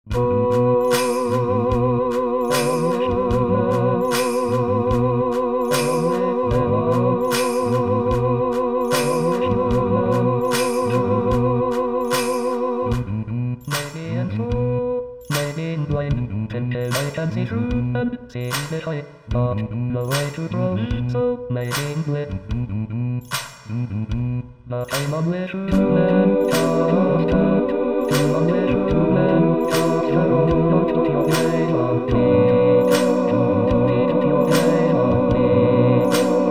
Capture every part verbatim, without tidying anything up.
Maybe I'm so, maybe I'm blind, and I can see through and see the light, but no way to grow, so maybe I'm blind. But I'm on way to land, I'm on way to land, don't put your blame on me, don't put your blame on me.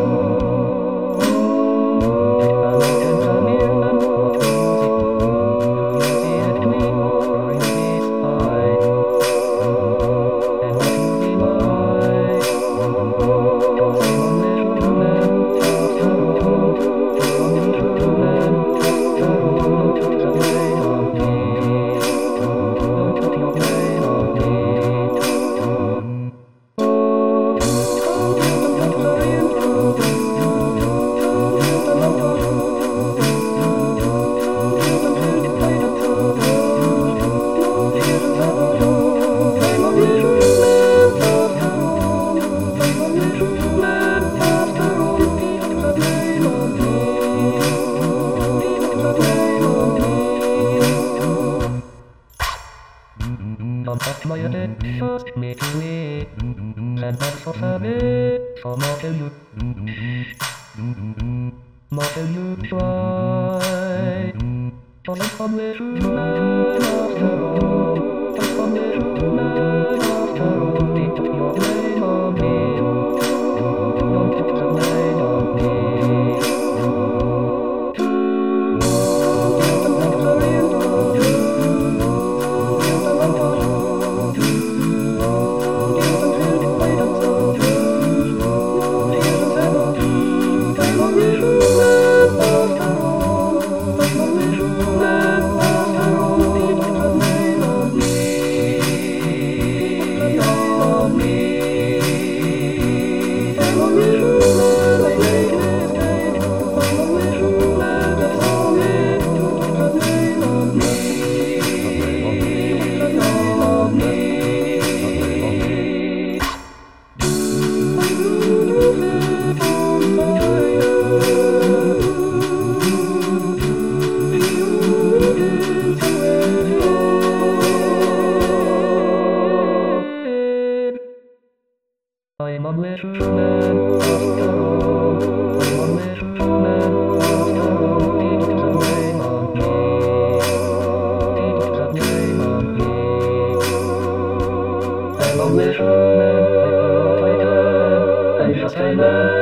I can come here and what will you see? Will you see it me, or will you be spy? And what will be why? Cause I'm on way to land, I'm on way to land, don't put the blame on me, don't put your blame on me. Don't touch my head, just make me and I'm so sorry, so more tell you, more tell you try. For I'm on way to land after all, I'm on way to land after all, don't put your blame on me, don't put the blame on me. I'm on way to land after all, I'm on way to land after all, don't put the blame on me, don't put the blame on me. I'm on way to land, I know I can, I just can't land.